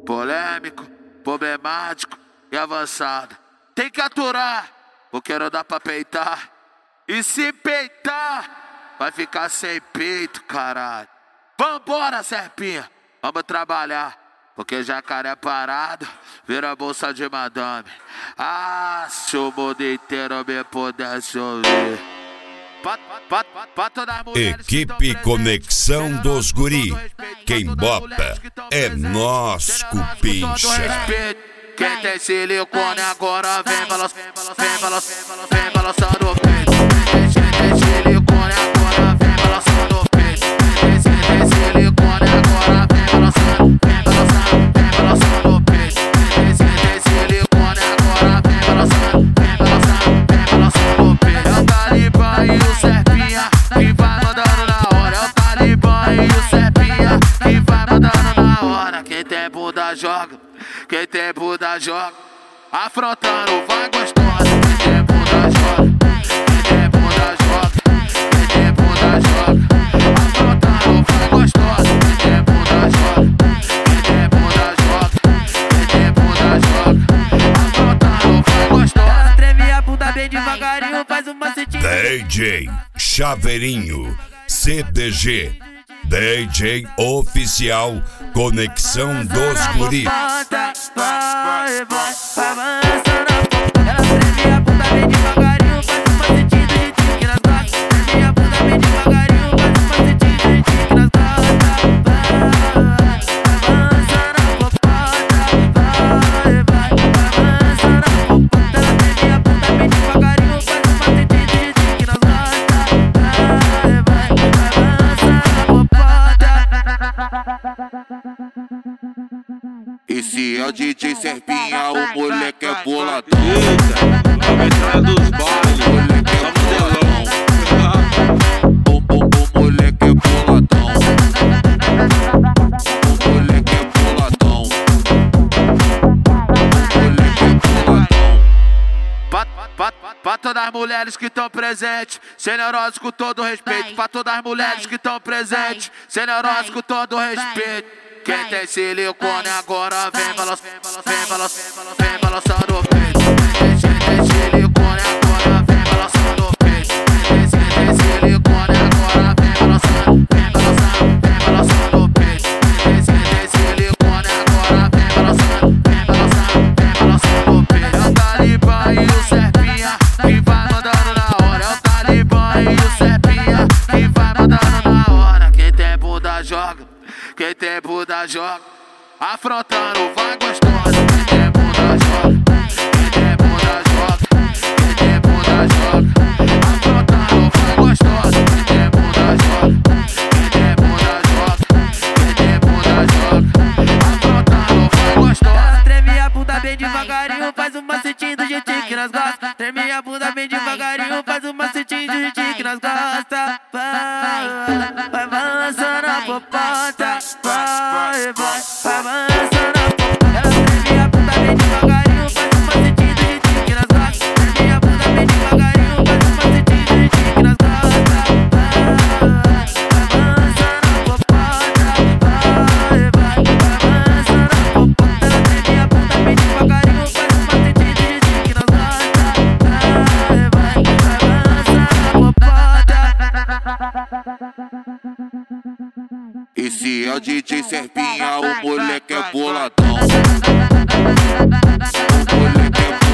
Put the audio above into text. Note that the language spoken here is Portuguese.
polêmico, problemático e avançado. Tem que aturar, porque não dá pra peitar. E se peitar, vai ficar sem peito, caralho. Vambora, serpinha, vamos trabalhar. Porque jacaré parado vira bolsa de madame. Ah, se o mundo inteiro me pudesse ouvir. Equipe Conexão dos Guri. Quem bota é nós, cupincha. Quem tem silicone agora vem balançando o peito. Quem tem silicone agora vem balançando o peito. Quem tem silicone agora vem balançando o peito. Quem tem silicone agora vem balançando o peito. É o Talibã e o Serpinha que vai mandando na hora. É o Talibã e o Serpinha que vai mandando na hora. Quem tem bunda joga, quem tem bunda joga. Afrontando vai gostosa. Quem tem bunda joga, quem tem bunda joga. Quem tem bunda joga. Afrontando vai gostosa. Quem tem bunda joga, quem tem bunda joga. Quem tem bunda joga. Afrontando vai gostosa. Ela treme a bunda bem devagarinho, faz uma setinha. DJ Chaveirinho CDG, DJ oficial Conexão dos Guris. Vai avançando. Ela treme a bunda bem devagarinho, faz uma setinha de tique nas costas. Treme a bunda bem devagarinho, faz uma setinha de tique nas costas. Vai avançando a popota. Vai avançando a popota. Ela treme a bunda bem devagarinho, faz uma setinha de tique nas costas. Vai avançando a popota. E se é o DJ Serpinha, o moleque é boladão. A metralha dos bailes, O moleque é boladão. O moleque é boladão. O moleque é boladão. O moleque é boladão. Pra todas as mulheres que estão presentes, sem neurose com todo respeito. Pra todas as mulheres que estão presentes, sem neurose com todo respeito. Quem tem silicone agora vem balançando o peito. Quem tem silicone agora vem balançando o peito. Quem tem silicone agora vem balançando o peito. Quem tem silicone agora vem balançando o peito. É o Talibã e o Serpinha que vai mandando na hora. É o Talibã e o Serpinha que vai mandando na hora. Quem tem bunda joga, quem tem bunda joga. Afrontando vai gostosa. Quem tem bunda joga, quem tem bunda joga. Quem tem bunda joga. Afrontando vai gostosa. Quem tem bunda joga, quem tem bunda joga. Quem tem bunda joga. Afrontando vai gostosa. Ela treme a bunda bem devagarinho, faz uma setinha do jeitinho que nós gosta. Treme a bunda bem devagarinho, faz uma setinha do jeitinho que nós gosta. Vai balançando a popota. Vai avançando a popota. Ela treme a bunda bem devagarinho, faz uma setinha do jeitinho que nós gosta. Treme a bunda bem devagarinho, faz uma setinha do jeitinho que nós gosta. Vai avançando a popota. Vai avançando a popota. Ela treme a bunda bem devagarinho, faz uma setinha do jeitinho que nós gosta. Vai avançando a popota. E se é o DJ Serpinha, o moleque é boladão. O moleque é boladão.